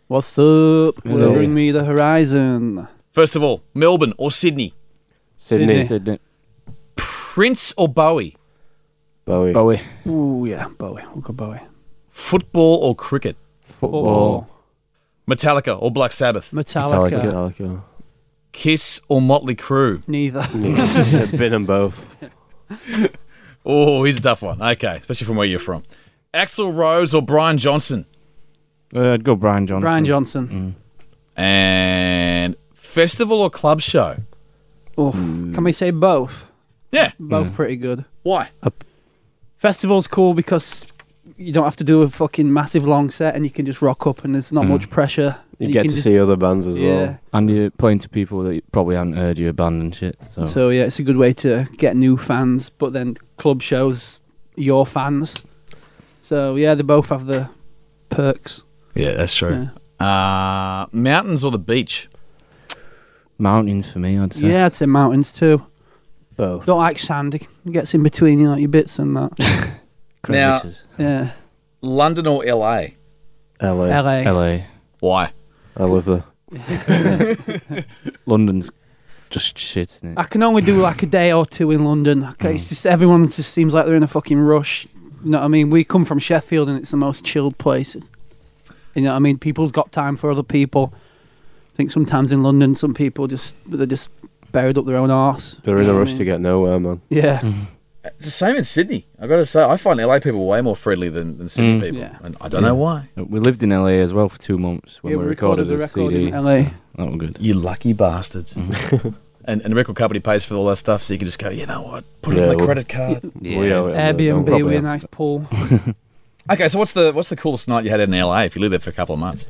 What's up? Hello. Bring me the horizon. First of all, Melbourne or Sydney? Sydney. Prince or Bowie? Bowie. Ooh, yeah, Bowie. We'll go Bowie. Football or cricket? Football. Metallica or Black Sabbath? Metallica. Metallica. Kiss or Motley Crue? Neither. Yeah, been on both. Oh, here's a tough one. Okay, especially from where you're from. Axl Rose or Brian Johnson? I'd go Brian Johnson. Brian Johnson. And festival or club show? Oh, can we say both? Yeah. Both pretty good. Why? Festival's cool because you don't have to do a fucking massive long set and you can just rock up and there's not much pressure. You And get can to just- see other bands as Yeah. well. And you're playing to people that you probably haven't heard your band and shit. So, So yeah, it's a good way to get new fans. But then club shows your fans. So yeah, they both have the perks. Yeah, that's true. Mountains or the beach? mountains for me, I'd say. Yeah, I'd say mountains too. Both. Don't like sand. It gets in between you, like your bits and that. Now- Crevices. Yeah. London or LA? LA. LA. LA. Why? I live there. London's just shit, isn't it? I can only do like a day or two in London. Okay, it's just everyone just seems like they're in a fucking rush. You know what I mean? We come from Sheffield and it's the most chilled place. You know what I mean? People's got time for other people. I think sometimes in London, some people they're just buried up their own arse. They're in a rush to get nowhere, man. Yeah. It's the same in Sydney. I've got to say, I find LA people way more friendly than Sydney people. Yeah. And I don't know why. We lived in LA as well for 2 months when Yeah, we recorded the the record CD. in LA. That was good. You lucky bastards. And the record company pays for all that stuff, so you can just go, you know what, put it on my well- credit card. We owe it, don't Airbnb probably with a have nice pool. Okay, so what's the coolest night you had in LA if you lived there for a couple of months?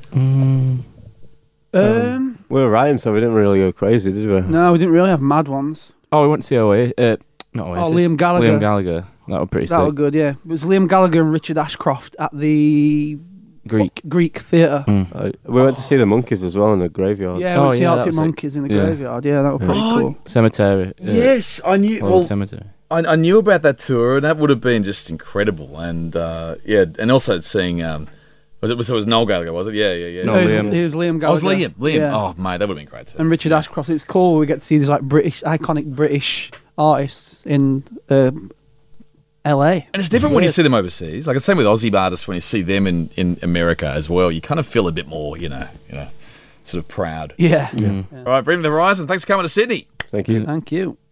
We were writing, so we didn't really go crazy, did we? No, we didn't really have mad ones. Oh, we went to see not Oasis. Liam Gallagher. Liam Gallagher. That was pretty That was sick. good, yeah. It was Liam Gallagher and Richard Ashcroft at the Greek. Theatre. We went to see the Monkeys as well in the graveyard. Yeah, Oh, we went to yeah, that Arctic was sick. Monkeys in the Yeah. graveyard. Yeah, that was pretty cool. Cemetery. Yes, I knew. Old Well, Cemetery. I knew about that tour, and that would have been just incredible. And and also seeing it was Noel Gallagher, was it? Yeah. No, It was- Liam. It was Liam Oh, it was Gallagher. Liam. Yeah. Oh, mate, that would have been great too. And Richard Ashcroft. It's cool. We get to see these like iconic British artists in LA. And it's different when you see them overseas. Like the same with Aussie artists when you see them in America as well. You kind of feel a bit more, sort of proud. Yeah. All right, Bring Me the Horizon. Thanks for coming to Sydney. Thank you. Thank you.